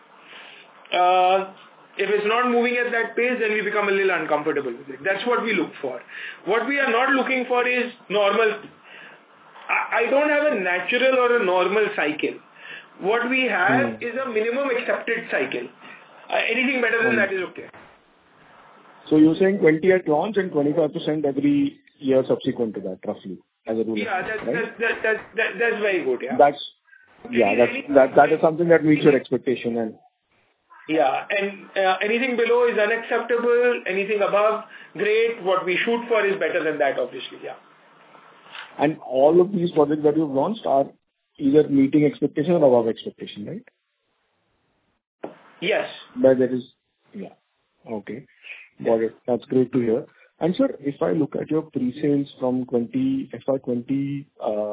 If it's not moving at that pace, then we become a little uncomfortable with it. That's what we look for. What we are not looking for is normal. I don't have a natural or a normal cycle. What we have is a minimum accepted cycle. Anything better than that is okay. So you're saying 20 at launch and 25% every year subsequent to that, roughly, as a rule. Yeah, that's very good. Yeah. That is something that meets your expectation. And anything below is unacceptable. Anything above, great. What we shoot for is better than that, obviously. Yeah. And all of these projects that you've launched are either meeting expectation or above expectation, right? Yes. But there is, okay. Got it. That's great to hear. And sir, if I look at your pre-sales from FY22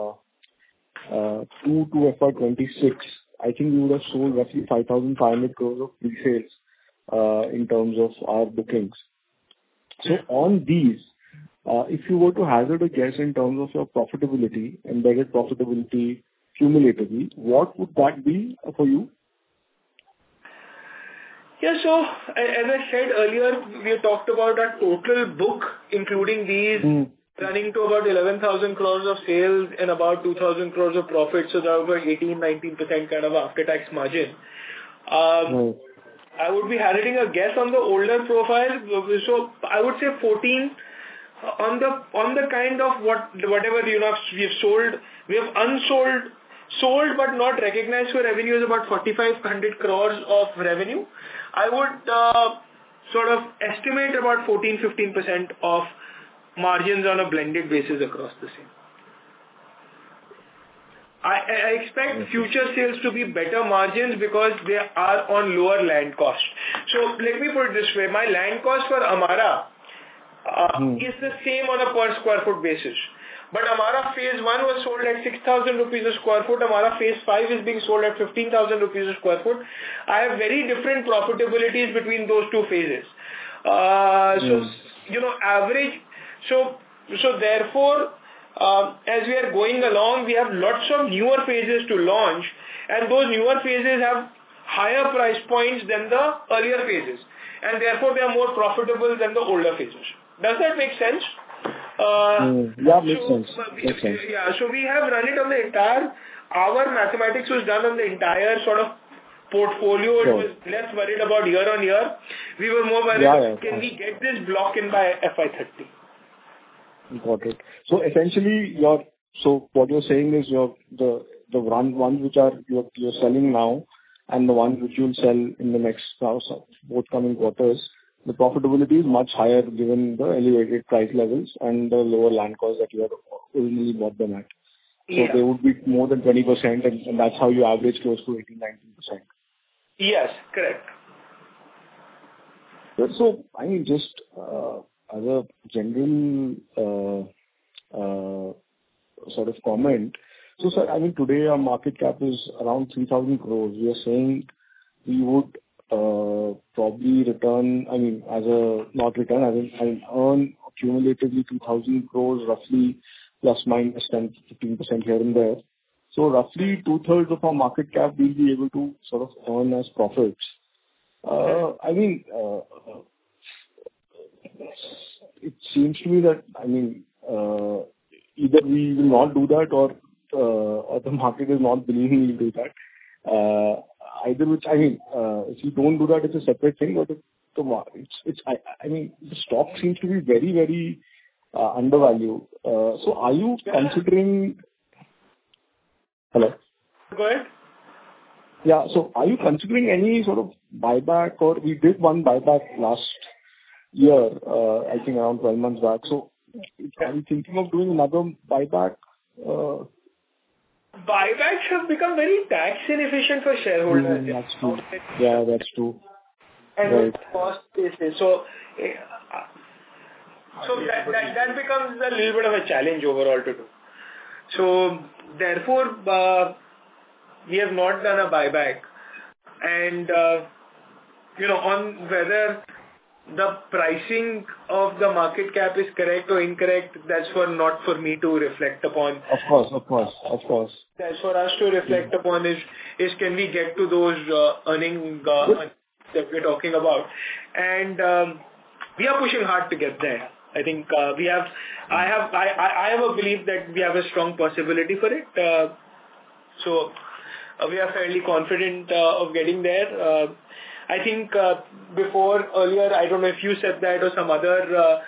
to FY26, I think you would have sold roughly 5,500 crores of pre-sales in terms of our bookings. So on these, if you were to hazard a guess in terms of your profitability, embedded profitability cumulatively, what would that be for you? Yeah, so as I said earlier, we talked about our total book, including these, running to about 11,000 crores of sales and about 2,000 crores of profit, so that was 18-19% kind of after-tax margin. I would be hazarding a guess on the older profile, so I would say 14 on the kind of whatever we've sold, we have sold but not recognized for revenue is about 4,500 crores of revenue. I would sort of estimate about 14-15% of margins on a blended basis across the same. I expect future sales to be better margins because they are on lower land cost. So let me put it this way, my land cost for Amara is the same on a per square foot basis. But Amara phase 1 was sold at 6,000 rupees a square foot. Amara phase 5 is being sold at 15,000 rupees a square foot. I have very different profitabilities between those two phases. Average. So therefore, as we are going along, we have lots of newer phases to launch, and those newer phases have higher price points than the earlier phases, and therefore they are more profitable than the older phases. Does that make sense? Makes sense. Yeah, so we have run it on the entire, our mathematics was done on the entire sort of portfolio. Sure. It was less worried about year on year. We were more worried, can we get this block in by FY30? Got it. So essentially, what you're saying is the ones which you're selling now and the ones which you'll sell in the next both coming quarters, the profitability is much higher given the elevated price levels and the lower land cost that you had originally bought them at. So they would be more than 20%, and that's how you average close to 18-19%. Yes, correct. So, I mean, just as a general sort of comment, so sir, I mean, today our market cap is around 3,000 crores. We are saying we would probably return, I mean, earn cumulatively 2,000 crores, roughly plus minus 10-15% here and there. So roughly 2/3 of our market cap we'll be able to sort of earn as profits. I mean, it seems to me that, I mean, either we will not do that or the market is not believing we'll do that. Either which, I mean, if you don't do that, it's a separate thing, but I mean, the stock seems to be very, very undervalued. So are you considering... Hello? Go ahead. Yeah, so are you considering any sort of buyback, or we did one buyback last year, I think around 12 months back. So are you thinking of doing another buyback? Buybacks have become very tax inefficient for shareholders. That's true. Yeah, that's true. and what the cost base is. So that becomes a little bit of a challenge overall to do. So therefore, we have not done a buyback. And, on whether the pricing of the market cap is correct or incorrect, that's not for me to reflect upon. Of course. That's for us to reflect upon is can we get to those earning that we're talking about. And we are pushing hard to get there. I think I have a belief that we have a strong possibility for it. So we are fairly confident of getting there. I think before earlier, I don't know if you said that or some other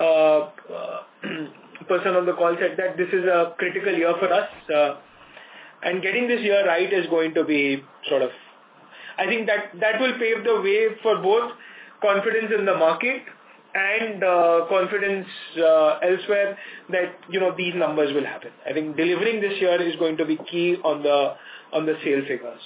person on the call said that this is a critical year for us. And getting this year right is going to be I think that will pave the way for both confidence in the market and confidence elsewhere that these numbers will happen. I think delivering this year is going to be key on the sale figures.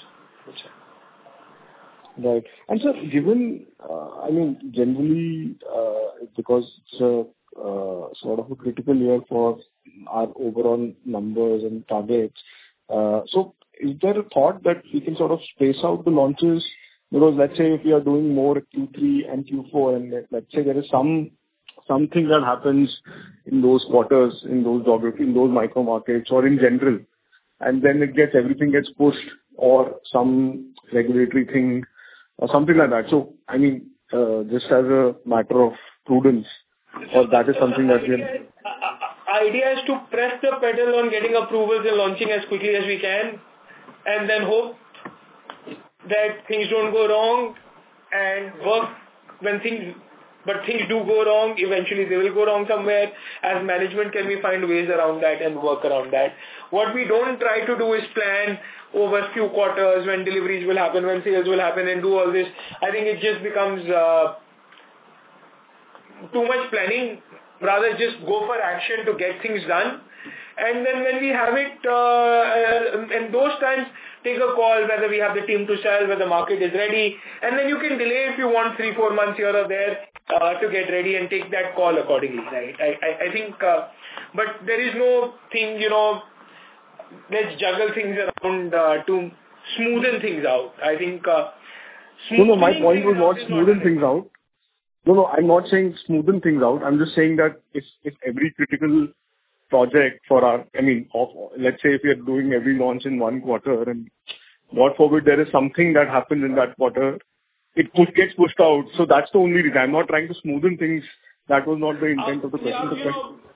Right. And so given, generally, because it's a sort of a critical year for our overall numbers and targets, so is there a thought that we can sort of space out the launches? Because let's say if we are doing more Q3 and Q4, and let's say there is something that happens in those quarters, in those geography, in those micro markets or in general, and then everything gets pushed or some regulatory thing or something like that. So, just as a matter of prudence, or that is something that we idea is to press the pedal on getting approvals and launching as quickly as we can, and then hope that things don't go wrong and work but things do go wrong. Eventually they will go wrong somewhere. As management, can we find ways around that and work around that? What we don't try to do is plan over a few quarters when deliveries will happen, when sales will happen, and do all this. I think it just becomes too much planning. Rather just go for action to get things done. And then when we have it, in those times, take a call whether we have the team to sell, whether the market is ready. And then you can delay if you want 3-4 months here or there to get ready and take that call accordingly, right? I think, but there is no thing, let's juggle things around to smoothen things out. I think... No, my point was not smoothen things out. No, I'm not saying smoothen things out. I'm just saying that if every critical project for our, let's say if we are doing every launch in one quarter and God forbid there is something that happens in that quarter, it gets pushed out. So that's the only reason. I'm not trying to smoothen things. That was not the intent of the question.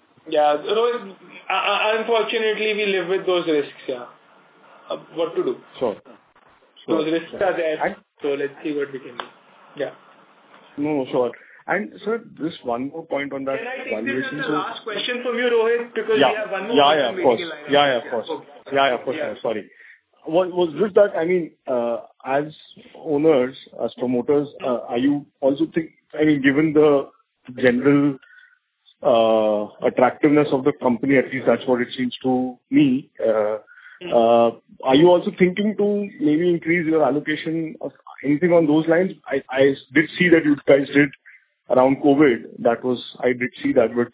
Unfortunately, we live with those risks, what to do? Sure. Those risks are there. So let's see what we can do. Yeah. No, sure. And sir, just one more point on that. Can I take this as the last question from you, Rohit? Because we have one more question waiting in line. Of course. Of course. Sorry. Was just that, as owners, as promoters, are you also given the general attractiveness of the company, at least that's what it seems to me, are you also thinking to maybe increase your allocation of anything on those lines? I did see that you guys did around COVID. I did see that, but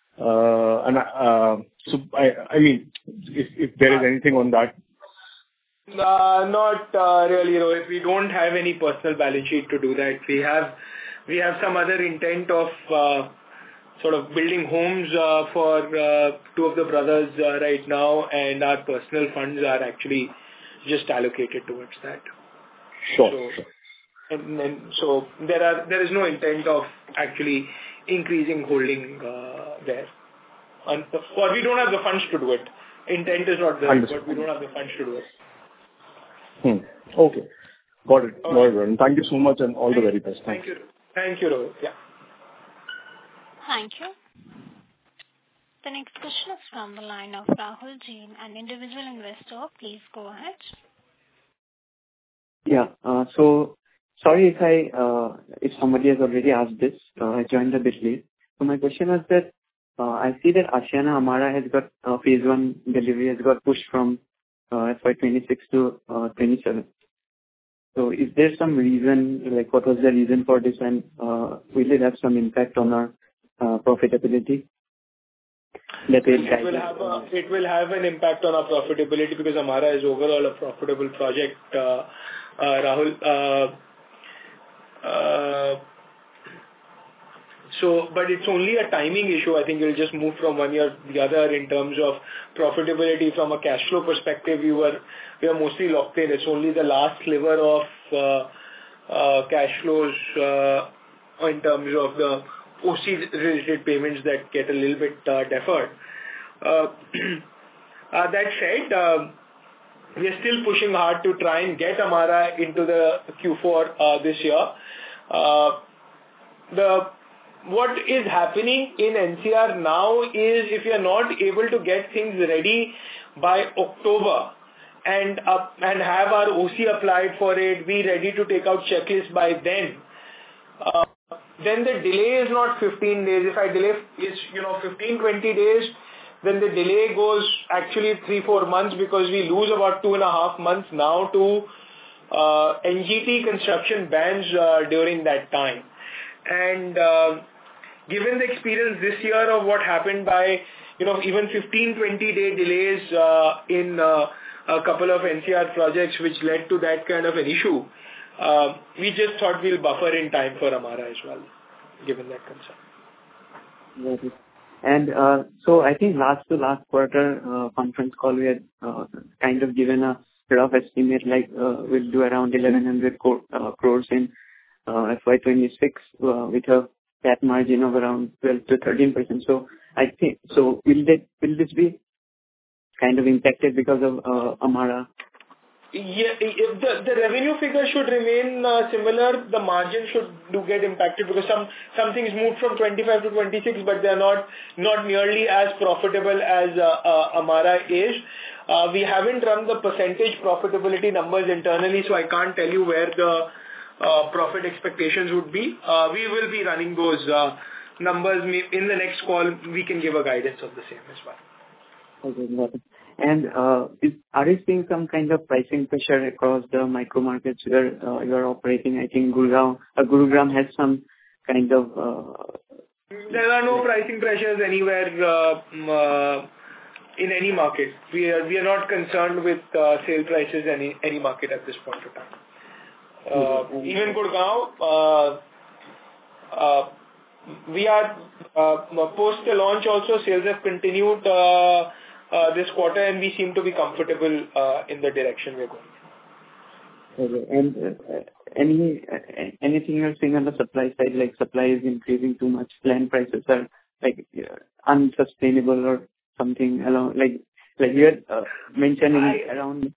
if there is anything on that. Not really, Rohit. We don't have any personal balance sheet to do that. We have some other intent of sort of building homes for two of the brothers right now, and our personal funds are actually just allocated towards that. Sure. And so there is no intent of actually increasing holding there. Or we don't have the funds to do it. Intent is not there, but we don't have the funds to do it. Okay. Got it. Thank you so much and all the very best. Thank you. Thank you, Rohit. Yeah. Thank you. The next question is from the line of Rahul Jain, an individual investor. Please go ahead. Yeah. So sorry if somebody has already asked this. I joined a bit late. So my question was that I see that Ashiana Amara has got phase 1 delivery has got pushed from FY 26 to 27. So is there some reason, like what was the reason for this, and will it have some impact on our profitability? It will have an impact on our profitability because Amara is overall a profitable project, Rahul. But it's only a timing issue. I think it'll just move from one year to the other in terms of profitability. From a cash flow perspective, we are mostly locked in. It's only the last sliver of cash flows in terms of the OC-related payments that get a little bit deferred. That said, we are still pushing hard to try and get Amara into the Q4 this year. What is happening in NCR now is if you are not able to get things ready by October and have our OC applied for it, be ready to take out checklist by then the delay is not 15 days. If I delay is 15-20 days, then the delay goes actually 3-4 months because we lose about 2.5 months now to NGT construction bans during that time. And given the experience this year of what happened by even 15-20 day delays in a couple of NCR projects which led to that kind of an issue, we just thought we'll buffer in time for Amara as well, given that concern. And so I think last quarter conference call we had kind of given a rough estimate like we'll do around 1100 crores in FY26 with a PAT margin of around 12 to 13%. So I think will this be kind of impacted because of Amara? Yeah, if the revenue figure should remain similar, the margin do get impacted because some things moved from 25 to 26, but they are not nearly as profitable as Amara is. We haven't run the percentage profitability numbers internally, so I can't tell you where the profit expectations would be. We will be running those numbers in the next call. We can give a guidance of the same as well. Okay, got it. And are you seeing some kind of pricing pressure across the micro markets where you are operating? I think Gurugram has some kind of. There are no pricing pressures anywhere in any market. We are not concerned with sale prices in any market at this point of time. Even Gurgaon, we are post the launch also. Sales have continued this quarter, and we seem to be comfortable in the direction we're going. Okay. And anything you're seeing on the supply side, like supply is increasing too much, land prices are like unsustainable or something along like you had mentioned around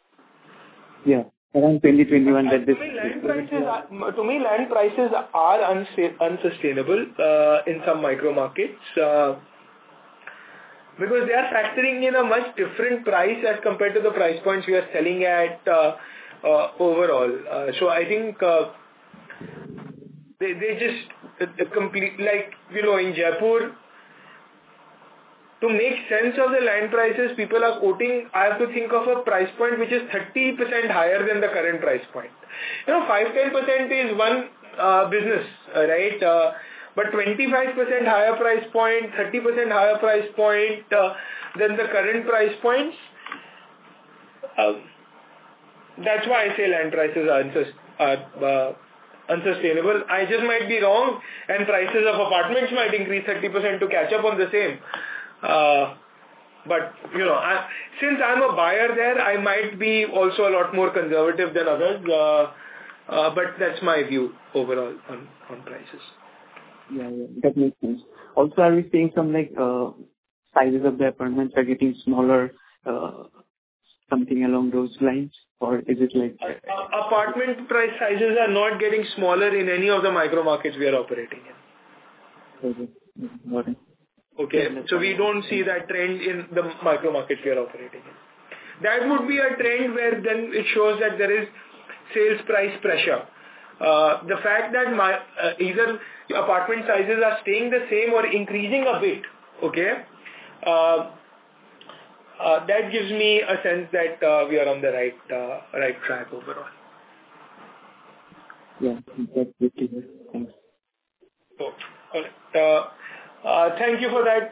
2021 that this. To me, land prices are unsustainable in some micro markets. Because they are factoring in a much different price as compared to the price points we are selling at overall. So I think they just complete, like, in Jaipur, to make sense of the land prices, people are quoting, I have to think of a price point which is 30% higher than the current price point. 5-10% is one business, right? But 25% higher price point, 30% higher price point than the current price points. That's why I say land prices are unsustainable. I just might be wrong, and prices of apartments might increase 30% to catch up on the same. But since I'm a buyer there, I might be also a lot more conservative than others. But that's my view overall on prices. Yeah, that makes sense. Also, are we seeing some sizes of the apartments are getting smaller, something along those lines, or is it like apartment price sizes are not getting smaller in any of the micro markets we are operating in? Okay, got it. Okay, so we don't see that trend in the micro markets we are operating in. That would be a trend where then it shows that there is sales price pressure. The fact that either apartment sizes are staying the same or increasing a bit, okay, that gives me a sense that we are on the right track overall. Yeah, that's good to hear. Thanks. Oh, all right. Thank you for that,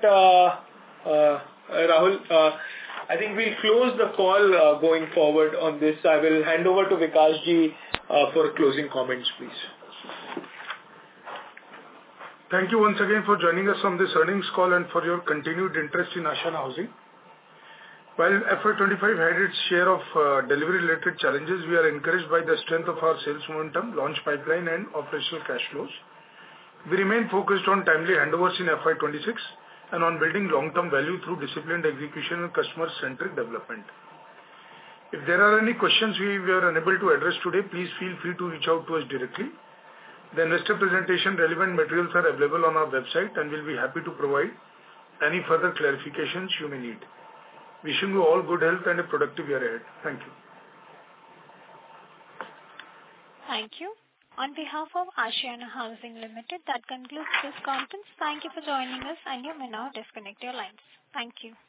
Rahul. I think we'll close the call going forward on this. I will hand over to Vikas ji for closing comments, please. Thank you once again for joining us on this earnings call and for your continued interest in Ashiana Housing. While FY25 had its share of delivery-related challenges, we are encouraged by the strength of our sales momentum, launch pipeline, and operational cash flows. We remain focused on timely handovers in FY26 and on building long-term value through disciplined execution and customer-centric development. If there are any questions we were unable to address today, please feel free to reach out to us directly. The investor presentation relevant materials are available on our website, and we'll be happy to provide any further clarifications you may need. Wishing you all good health and a productive year ahead. Thank you. Thank you. On behalf of Ashiana Housing Limited, that concludes this conference. Thank you for joining us, and you may now disconnect your lines. Thank you.